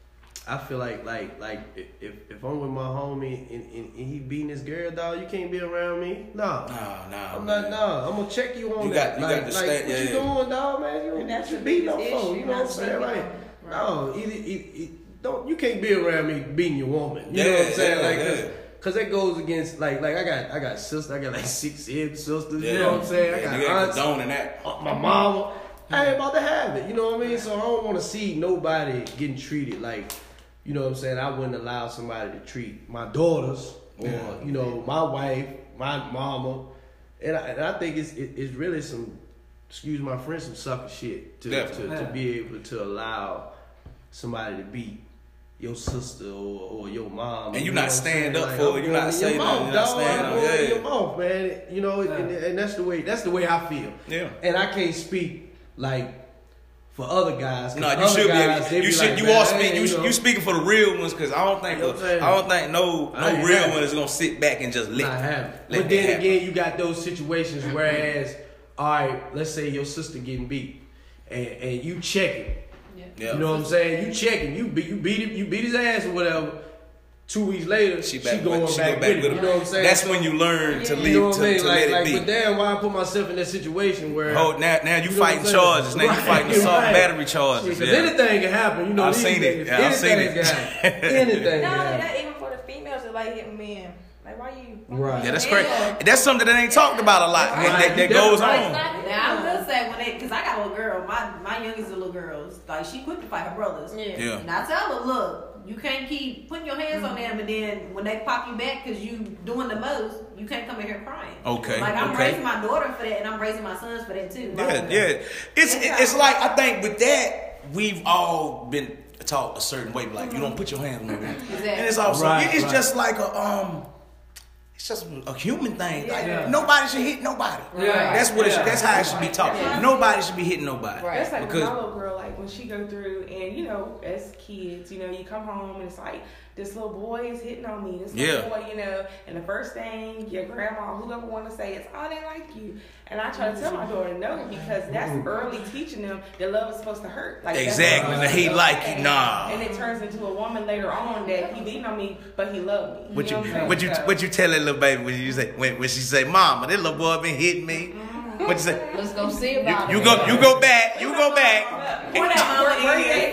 I feel like like like if if I'm with my homie and, and, and he beating his girl, dog, you can't be around me. No, Nah, nah. I'm man. not. No, I'm gonna check you on You that. got- you like, got to like stay- what yeah, you yeah. doing, dog, man? You And that's you the beat no biggest phone. issue, You know what I'm not saying? sleeping Like, on. no, either, either, either, don't you can't be around me beating your woman. You know Yeah, what I'm saying? yeah, like, yeah. cause, cause that goes against like like I got I got sisters. I got like six sisters. Yeah. You know what I'm saying? I Yeah, got nigga ain't aunts. condoning that. Uh, my mama, I ain't about to have it. You know what I mean? So I don't want to see nobody getting treated like, you know what I'm saying? I wouldn't allow somebody to treat my daughters or, Yeah. you know, my wife, my mama. And I, and I think it's it, it's really some, excuse my friend, some sucker shit to, to, Definitely. to be able to allow somebody to beat your sister or, or your mom. And you know not what I'm stand saying? up Like, for it. I'm You not going in say your nothing. mouth, You not dog. stand I'm up. going in Yeah. your mouth, man. You know, and, and that's the way that's the way I feel. Yeah. And I can't speak like for other guys. 'cause No, you other should guys, be. they Able, you should. like, you man, all I speak. ain't, You, you know, you speaking for the real ones because I don't think. You know what I'm saying? I don't think no I no ain't real have one it. is gonna sit back and just lick. not having. Let But that then happen. again, you got those situations whereas, all right, let's say your sister getting beat, and, and you check it. Yeah. You know what I'm saying? You check him. You beat you beat him. You beat his ass or whatever. Two weeks later, She she, back going with, she back, go back with, with it. him. You know what I'm saying? That's when you learn to Yeah. leave You know what to, I mean? to Like, let like, it be. but damn, why I put myself in that situation where Oh, now now you You know fighting what I'm saying? charges. Now you Right, fighting assault right. battery charges. Because Yeah. anything can happen, you know. I've these seen days, it. Yeah, I've seen anything it. can happen. Anything Not can only happen. that, even for the females that like hitting men. Like, why you? why Right. you Yeah, that's hitting crazy. men? That's something that ain't talked about a lot. Right. That, that, that You goes definitely- on. Now I will say when they, cause I got a little girl, my my youngest little girls, like she quick to fight her brothers. Yeah. Yeah. And I tell her, look, you can't keep putting your hands on them, and then when they pop you back because you doing the most, you can't come in here crying. Okay, Like I'm okay. raising my daughter for that, and I'm raising my sons for that too. Yeah, Like, yeah. It's Yeah. it's like I think with that we've all been taught a certain way. Like you don't put your hands on me, Exactly. and it's also Right, it's right. just like a um. It's just a human thing. Like Yeah. nobody should hit nobody. Yeah. That's what it should, Yeah. that's how it should be taught. Yeah. Nobody should be hitting nobody. Right. That's like Because- my little girl, like when she go through, and you know, as kids, you know, you come home and it's like this little boy is hitting on me. This little Yeah. boy, you know, and the first thing your grandma, whoever want to say is, "Oh, they like you," and I try to tell my daughter no because that's early teaching them that love is supposed to hurt. Like that's Exactly. what That he okay. like you, nah. And it turns into a woman later on that he beating on me, but he loved me. What you know what I'm saying? what you So- what you tell that little baby when you say when, when she say, "Mama, this little boy been hitting me." What you say? Let's go see You, about you it. go you go back. You go back. What that mama Where- is.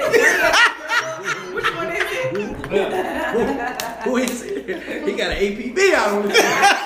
Which one is it? Who is it? He got an A P B out on him.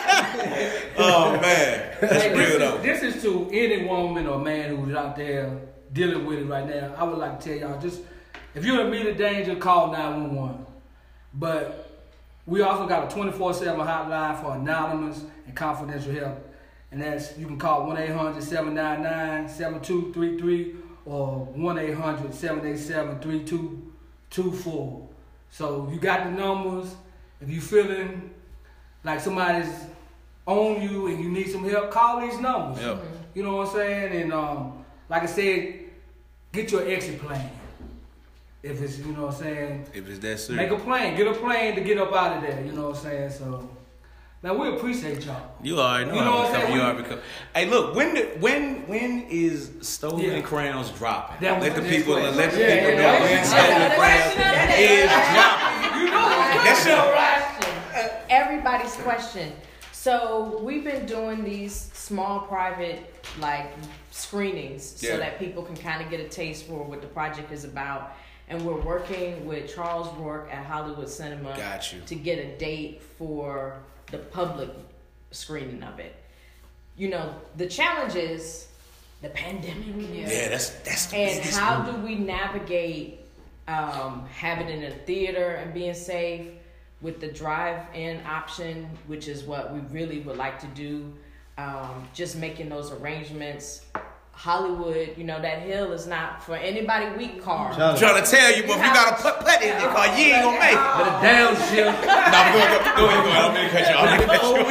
Oh man, that's Hey, real this, though. is, this is to any woman or man who's out there dealing with it right now. I would like to tell y'all, just if you're in immediate danger, call nine one one. But we also got a twenty-four seven hotline for anonymous and confidential help. And that's, you can call one eight hundred seven nine nine seven two three three or one eight hundred seven eight seven three two two four. So you got the numbers. If you feeling like somebody's on you and you need some help, call these numbers. Yeah. You know what I'm saying? And um, like I said, get your exit plan. If it's, you know what I'm saying, If it's that make serious, a plan. Get a plan to get up out of there. You know what I'm saying? So, now we appreciate y'all. you already know You know how what I'm to come. saying? You already come. Hey, look, when the, when when is Stolen Yeah. Crowns dropping? That was let the the next people question. let the Yeah, people yeah, know yeah. when Yeah. Stolen Yeah. Crowns is dropping. You know That's your Question. Everybody's question. So we've been doing these small private like screenings Yeah. so that people can kind of get a taste for what the project is about. And we're working with Charles Rourke at Hollywood Cinema Got you. to get a date for the public screening of it. You know, the challenge is the pandemic. Yeah, that's that's the And biggest how one. do we navigate um, having it in a theater and being safe with the drive-in option, which is what we really would like to do. Um, just making those arrangements. Hollywood, you know, that hill is not for anybody weak car. I'm trying to tell you, but if you got a put put in your car, you ain't gonna make it. But a downshift. Nah, go, go, go ahead, go ahead. I'm gonna cut you off. I'm gonna cut you Oh, we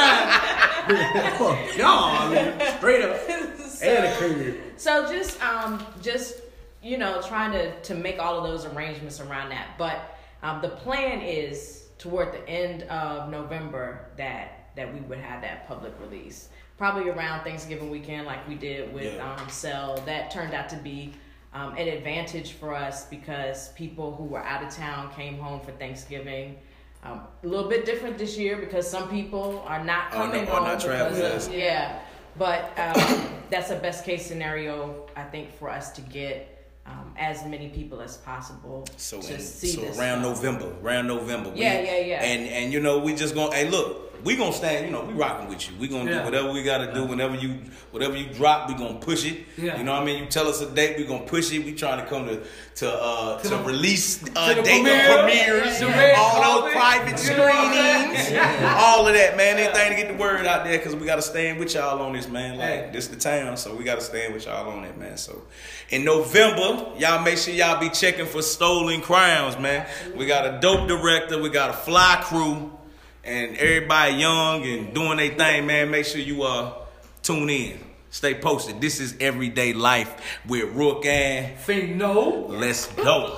ain't Fuck y'all, I mean, straight up. And a career. So just um just you know trying to to make all of those arrangements around that. But um, the plan is toward the end of November that that we would have that public release. Probably around Thanksgiving weekend, like we did with Yeah. um Cell. That turned out to be um, an advantage for us because people who were out of town came home for Thanksgiving. Um, a little bit different this year because some people are not coming oh, no, home. not traveling, because of, yes. Yeah, but um, that's a best case scenario, I think, for us to get um, as many people as possible So, to in, see so this around stuff. November, around November. Yeah, we, yeah, yeah. And and you know we just gonna hey look. We gonna stand, you know, we rocking with you. We gonna Yeah. do whatever we gotta do. Whenever you, whatever you drop, we gonna push it. Yeah. You know what I mean? You tell us a date, we gonna push it. We trying to come to to uh to, To the- release uh, to the date premiere. of premieres, The red all carpet. those private You know what I'm screenings, saying? all of that, man. Anything to get the word out there because we gotta stand with y'all on this, man. Like Hey. this the town, so we gotta stand with y'all on that, man. So in November, y'all make sure y'all be checking for Stolen Crowns, man. We got a dope director, we got a fly crew. And everybody young and doing their thing, man. Make sure you uh tune in. Stay posted. This is Everyday Life with Rook and Fino. Let's go.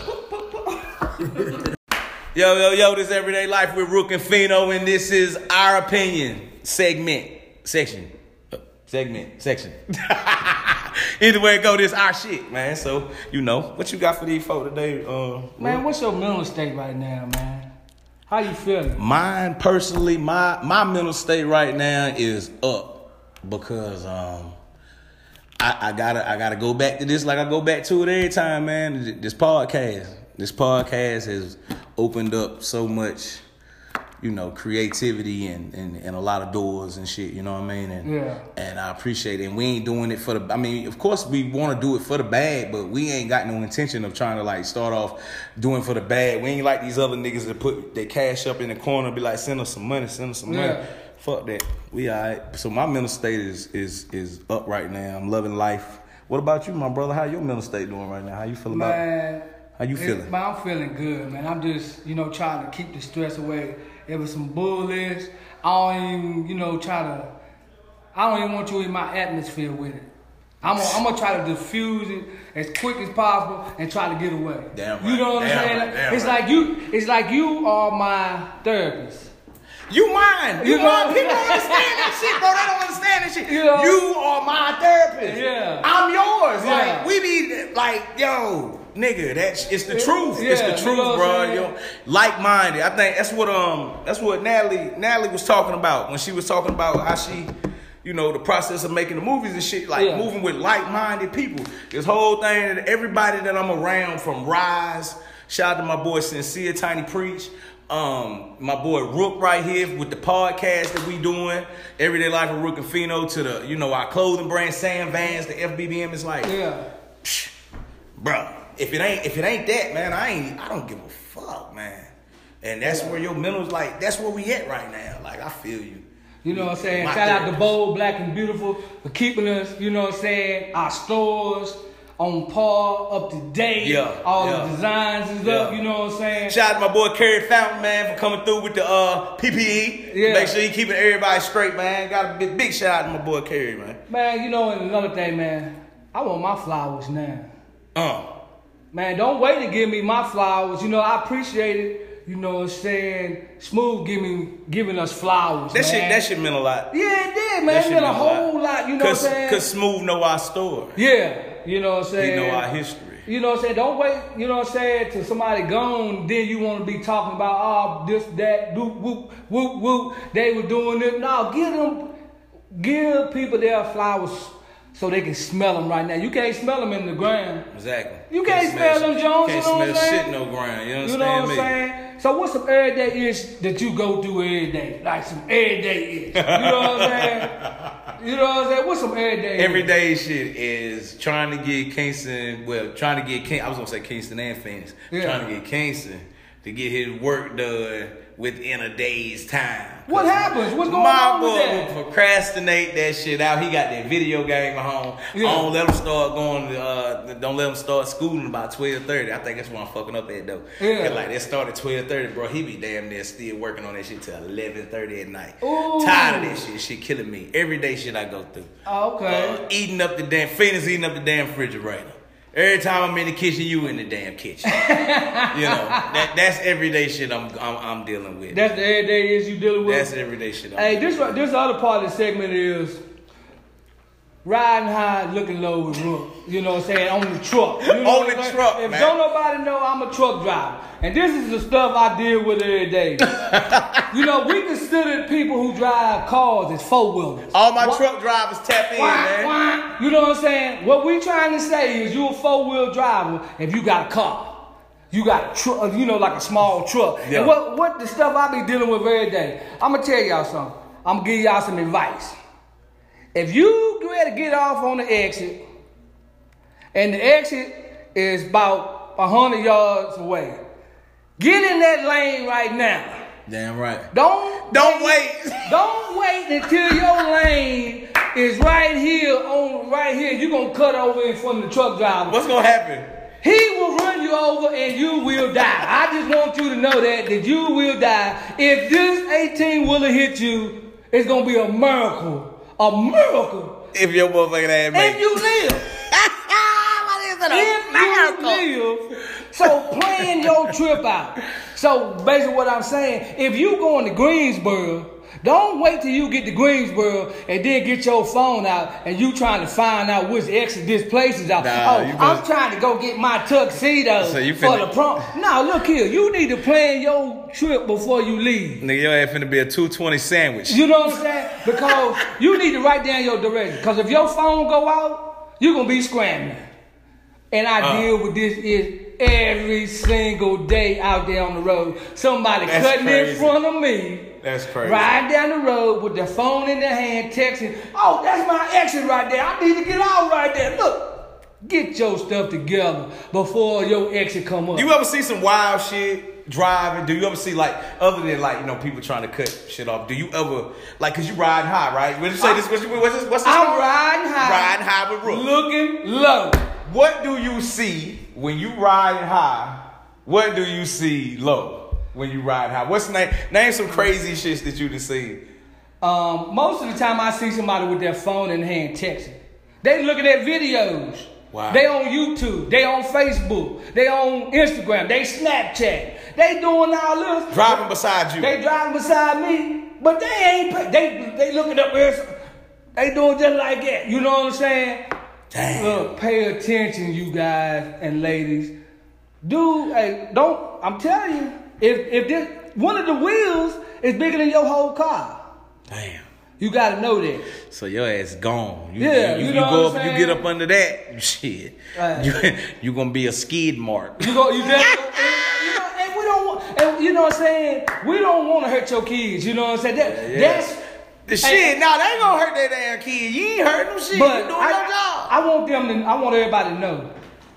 Yo, yo, yo, this is Everyday Life with Rook and Fino, and this is our opinion segment. Section. Uh, Segment. Section. Either way it go, this our shit, man. So, you know, what you got for these folk today? Uh, Man, Rook? what's your mental state right now, man? How you feeling? Mine personally, my my mental state right now is up because um I, I gotta I gotta go back to this like I go back to it every time, man. This podcast, this podcast has opened up so much, you know, creativity and, and, and a lot of doors and shit. You know what I mean? And Yeah. and I appreciate it. And we ain't doing it for the. I mean, of course we want to do it for the bag, but we ain't got no intention of trying to like start off doing for the bag. We ain't like these other niggas that put their cash up in the corner and be like, send us some money, send us some money. Yeah. Fuck that. We alright. So my mental state is is is up right now. I'm loving life. What about you, my brother? How your mental state doing right now? How you feel about? Man, How you it- feeling? Man, I'm feeling good, man. I'm just, you know, trying to keep the stress away. If it's some bullets, I don't even, you know, try to, I don't even want you in my atmosphere with it. I'm gonna, I'm gonna try to diffuse it as quick as possible and try to get away. Damn right. You know what I'm Damn saying? right. Damn It's right. like you, it's like you are my therapist. You mine. You, You mine. know- People don't understand that shit, bro. They don't understand that shit. You know- You are my therapist. Yeah. I'm yours. Yeah. Like, we be like, yo, nigga, that's it's the truth. Yeah, it's the you truth, know what bro. I'm saying? Yo, like-minded. I think that's what um that's what Natalie Natalie was talking about when she was talking about how she, you know, the process of making the movies and shit, like Yeah. moving with like-minded people. This whole thing, that everybody that I'm around from Rise, shout out to my boy Sincere Tiny Preach. Um, my boy Rook right here with the podcast that we doing, Everyday Life with Rook and Fino, to the, you know, our clothing brand, Sam Vans, the F B B M is like, Yeah. bro, if it ain't if it ain't that, man, I ain't I don't give a fuck, man. And that's Yeah. where your mental's like, that's where we at right now. Like, I feel you. You know what I'm saying? My Shout out to therapist. Bold, Black and Beautiful for keeping us, you know what I'm saying, our stores on par, up to date. Yeah, All yeah. the designs is Yeah. up, you know what I'm saying? Shout out to my boy Kerry Fountain, man, for coming through with the uh, P P E. Yeah. Make sure you keeping everybody straight, man. Got a big, big shout out to my boy Kerry, man. Man, you know, and another thing, man, I want my flowers now. Uh, Man, don't wait to give me my flowers. You know, I appreciate it. You know what I'm saying? Smooth giving giving us flowers, that man. shit, that shit meant a lot. Yeah, it did, man. That It shit meant a meant whole lot, you know what I'm Cause, saying? Cause Smooth know our story. Yeah, you know what I'm He saying? know our history. You know what I'm saying? Don't wait, you know what I'm saying, till somebody gone, then you want to be talking about, oh, this, that, whoop, whoop, whoop, whoop. They were doing this. No, give them, give people their flowers so they can smell them right now. You can't smell them in the ground. Exactly. You can't smell them, Jones, Can't you know what smell I'm saying? shit no ground. You understand You know what I'm me? saying? So what's some everyday ish that you go through every day? Like some everyday ish. You know what I'm saying? You know what I'm saying? What's some everyday ish? Everyday shit is trying to get Kingston, well, trying to get King, I was gonna say Kingston and Phoenix, Yeah. trying to get Kingston to get his work done within a day's time. What happens? What's going My on with boy that? will procrastinate that shit out. He got that video game at home. Yeah. I don't let him start going. To, uh, don't let him start schooling about twelve thirty. I think that's where I'm fucking up at though. Yeah. 'Cause, like they start at twelve thirty, bro. He be damn near still working on that shit till eleven thirty at night. Ooh. Tired of that shit. Shit killing me. Everyday shit I go through. Oh, okay. Uh, eating up the damn Phoenix, eating up the damn refrigerator. Every time I'm in the kitchen, you in the damn kitchen. You know, that that's everyday shit I'm I'm, I'm dealing with. That's the everyday ish you dealing with? That's everyday shit. I'm Hey, dealing this this other part of the segment is riding high, looking low with Rook. You know what I'm saying? On the truck. You know On the what I'm truck, saying? If man. don't nobody know, I'm a truck driver. And this is the stuff I deal with every day. You know, we consider people who drive cars as four-wheelers. All my What- truck drivers tap in, Wah, man. wah. You know what I'm saying? What we trying to say is you a four-wheel driver if you got a car. You got a truck, you know, like a small truck. Yeah. And what, what the stuff I be dealing with every day, I'm going to tell y'all something. I'm going to give y'all some advice. If you get ready to get off on the exit, and the exit is about one hundred yards away, get in that lane right now. Damn right. Don't Don't wait. Don't wait until your lane is right here on right here. You're gonna cut over in front of the truck driver. What's gonna happen? He will run you over and you will die. I just want you to know that that you will die. If this eighteen wheeler hit you, it's gonna be a miracle. A miracle. If your motherfucking ass make If you live. If you live, so plan your trip out. So basically what I'm saying, if you going to Greensboro, don't wait till you get to Greensboro and then get your phone out and you trying to find out which exit this place is out. Nah, oh, you I'm must- trying to go get my tuxedo So you for finna- the prom. No, look here, you need to plan your trip before you leave. Nigga, your ass finna be a two twenty sandwich. You know what I'm saying? Because you need to write down your direction. Because if your phone go out, you're going to be scrambling. And I Uh. deal with this is every single day out there on the road. Somebody That's cutting in crazy. front of me. That's crazy. Riding down the road with their phone in their hand, texting, oh, that's my exit right there. I need to get out right there. Look, get your stuff together before your exit come up. You ever see some wild shit driving? Do you ever see, like, other than, like, you know, people trying to cut shit off, do you ever, like, cause you riding high, right? What did you say? This, what's, this, what's this? What's this I'm called? riding high. Riding high with Rook. Looking low. What do you see when you riding high? What do you see low when you ride high? What's the name? Name some crazy shits that you just seen. Um, most of the time I see somebody with their phone in hand texting. They looking at videos. Wow. They on YouTube. They on Facebook. They on Instagram. They Snapchat. They doing all this. Driving beside you. They driving beside me, but they ain't. Pay. They they looking up there. They doing just like that. You know what I'm saying? Damn. Look, pay attention, you guys and ladies. Dude, hey, don't. I'm telling you, if if this one of the wheels is bigger than your whole car, Damn. you gotta know that. So your ass gone. You, Yeah, you, you you know go what up, I'm you saying? get up under that shit. Right. You you gonna be a skid mark. You go, you definitely, and, you know, and we don't want, and you know what I'm saying. We don't want to hurt your kids. You know what I'm saying. That, Yeah. That's The shit, nah, they ain't gonna hurt that damn kid. You ain't hurting them shit. But You doing I, your job. I want them to. I want everybody to know.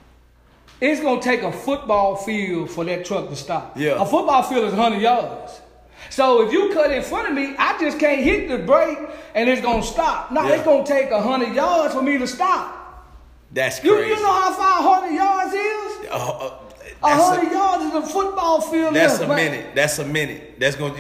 It's gonna take a football field for that truck to stop. Yeah. A football field is one hundred yards. So if you cut in front of me, I just can't hit the brake and it's gonna stop. No, Yeah. it's gonna take one hundred yards for me to stop. That's You, crazy. you know how far one hundred yards is? Uh, uh, one that's hundred a, yards is a football field. that's length, a right? minute. That's a minute. That's gonna.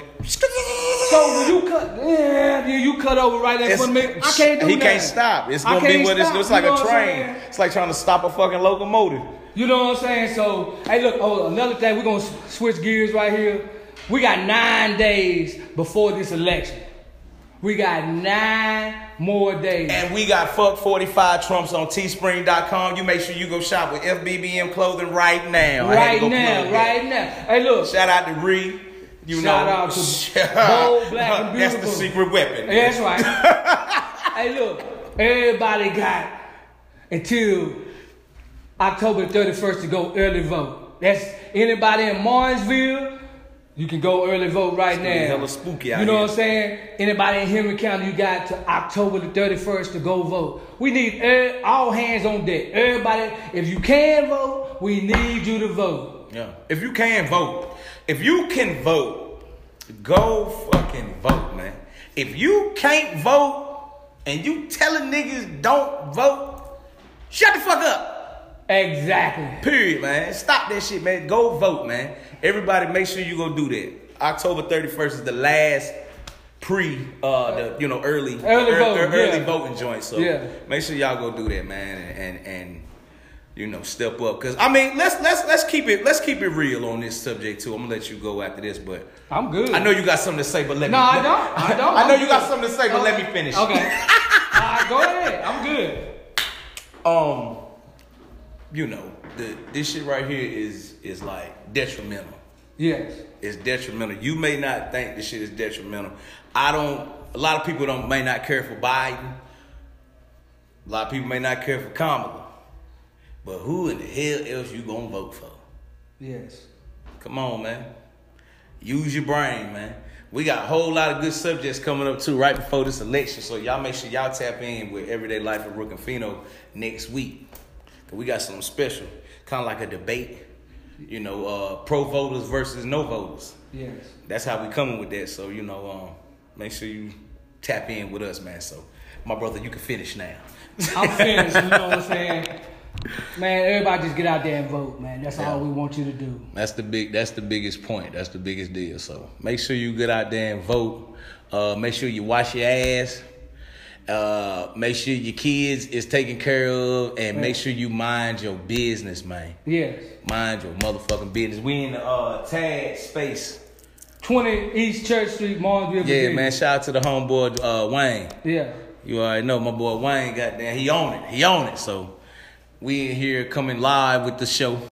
So when you cut, yeah, yeah, you cut over right there It's- for me. I can't do He that. can't stop. It's I gonna be can't what it's. stop, It's like you know a what I'm train. saying? It's like trying to stop a fucking locomotive. You know what I'm saying? So, hey, look, oh, another thing, we're going to switch gears right here. We got nine days before this election. We got nine more days. And we got fuck forty-five Trumps on teespring dot com. You make sure you go shop with F B B M clothing right now. I had to right go now, plug right now. Hey, look. that. Shout out to Ree. You Shout know, out to Bold, Black, and That's Beautiful. the secret weapon. That's right. Hey, look, everybody got until October thirty-first to go early vote. That's anybody in Martinsville, you can go early vote right gonna be now. hella spooky out You know here. what I'm saying? Anybody in Henry County, you got to October the thirty-first to go vote. We need er- all hands on deck. Everybody, if you can vote, we need you to vote. Yeah. If you can vote, if you can vote, go fucking vote, man. If you can't vote and you telling niggas don't vote, shut the fuck up. Exactly. Period, man. Stop that shit, man. Go vote, man. Everybody, make sure you go do that. October thirty-first is the last pre, uh, the you know early, Early ear- voting, ear- early yeah. voting joint. So Yeah. make sure y'all go do that, man, and and, and you know step up. Cause I mean, let's let's let's keep it let's keep it real on this subject too. I'm gonna let you go after this, but I'm good. I know you got something to say, but let No, me. I don't. I don't. I know I'm you got good. something to say, but let me finish. Okay. All right, go ahead. I'm good. good. Um, you know, the this shit right here is is like detrimental. Yes. It's detrimental. You may not think this shit is detrimental. I don't. A lot of people don't may not care for Biden. A lot of people may not care for Kamala. But who in the hell else you gonna vote for? Yes. Come on, man. Use your brain, man. We got a whole lot of good subjects coming up too right before this election. So y'all make sure y'all tap in with Everyday Life with Rook and Fino next week. Cause we got something special, kind of like a debate. You know, uh, pro voters versus no voters. Yes. That's how we coming with that. So you know, um, make sure you tap in with us, man. So my brother, you can finish now. I'm finished. You know what I'm saying? Man, everybody just get out there and vote, man. That's Yeah. all we want you to do. That's the big. That's the biggest point. That's the biggest deal. So make sure you get out there and vote. Uh, make sure you wash your ass. Uh, make sure your kids is taken care of, and make sure you mind your business, man. Yes. Mind your motherfucking business. We in the uh, tag space. twenty East Church Street, Martinsville, Yeah, Virginia. man. Shout out to the homeboy uh, Wayne. Yeah. You already know my boy Wayne. Goddamn, he on it. He on it. So we in here coming live with the show.